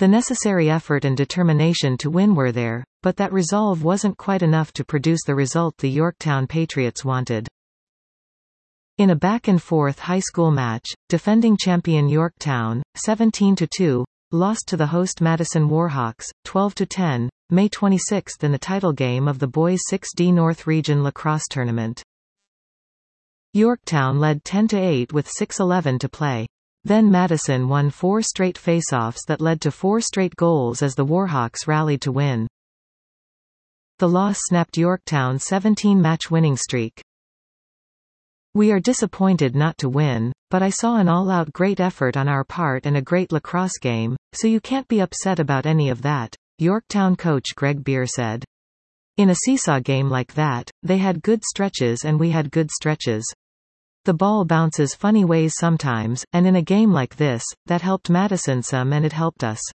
The necessary effort and determination to win were there, but that resolve wasn't quite enough to produce the result the Yorktown Patriots wanted. In a back-and-forth high school match, defending champion Yorktown, 17-2, lost to the host Madison Warhawks, 12-10, May 26 in the title game of the Boys 6D North Region Lacrosse Tournament. Yorktown led 10-8 with 6:11 to play. Then Madison won 4 straight faceoffs that led to 4 straight goals as the Warhawks rallied to win. The loss snapped Yorktown's 17-match winning streak. We are disappointed not to win, but I saw an all-out great effort on our part and a great lacrosse game, so you can't be upset about any of that, Yorktown coach Greg Beer said. In a seesaw game like that, they had good stretches and we had good stretches. The ball bounces funny ways sometimes, and in a game like this, that helped Madison some and it helped us.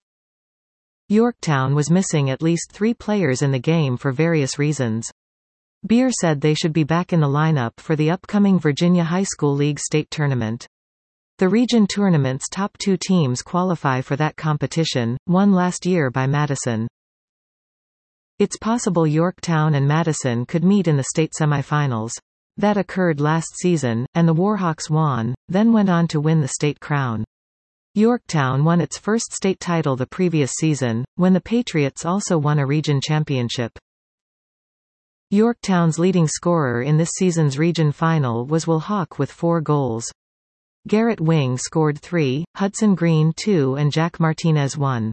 Yorktown was missing at least 3 players in the game for various reasons. Beer said they should be back in the lineup for the upcoming Virginia High School League state tournament. The region tournament's top 2 teams qualify for that competition, won last year by Madison. It's possible Yorktown and Madison could meet in the state semifinals. That occurred last season, and the Warhawks won, then went on to win the state crown. Yorktown won its first state title the previous season, when the Patriots also won a region championship. Yorktown's leading scorer in this season's region final was Will Hawk with 4 goals. Garrett Wing scored 3, Hudson Green 2 and Jack Martinez 1.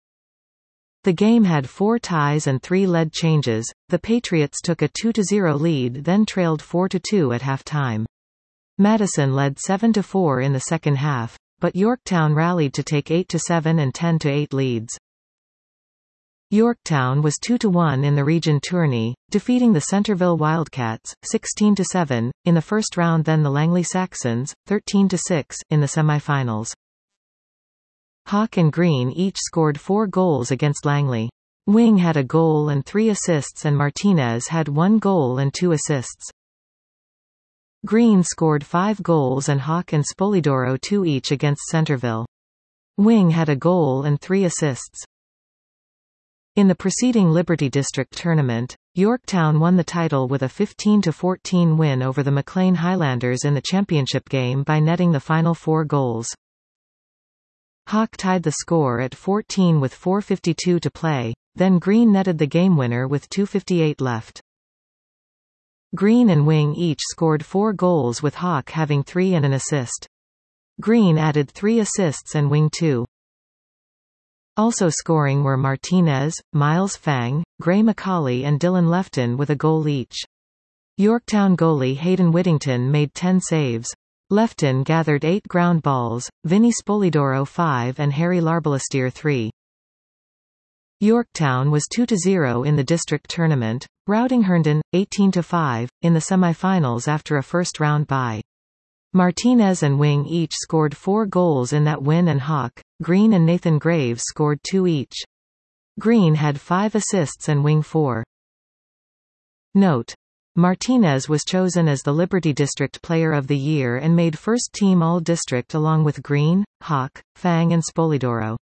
The game had 4 ties and 3 lead changes. The Patriots took a 2-0 lead then trailed 4-2 at halftime. Madison led 7-4 in the second half, but Yorktown rallied to take 8-7 and 10-8 leads. Yorktown was 2-1 in the region tourney, defeating the Centerville Wildcats, 16-7, in the first round, then the Langley Saxons, 13-6, in the semifinals. Hawk and Green each scored 4 goals against Langley. Wing had a goal and 3 assists and Martinez had 1 goal and 2 assists. Green scored 5 goals and Hawk and Spolidoro 2 each against Centerville. Wing had a goal and 3 assists. In the preceding Liberty District tournament, Yorktown won the title with a 15-14 win over the McLean Highlanders in the championship game by netting the final 4 goals. Hawk tied the score at 14 with 4:52 to play, then Green netted the game winner with 2:58 left. Green and Wing each scored 4 goals with Hawk having 3 and an assist. Green added 3 assists and Wing 2. Also scoring were Martinez, Miles Fang, Gray McCauley and Dylan Lefton with a goal each. Yorktown goalie Hayden Whittington made 10 saves. Lefton gathered 8 ground balls, Vinny Spolidoro 5 and Harry Larbalasteer 3. Yorktown was 2-0 in the district tournament, routing Herndon, 18-5, in the semifinals after a first-round bye. Martinez and Wing each scored 4 goals in that win and Hawk, Green and Nathan Graves scored 2 each. Green had 5 assists and Wing 4. Note: Martinez was chosen as the Liberty District Player of the Year and made first-team All-District along with Green, Hawk, Fang and Spolidoro.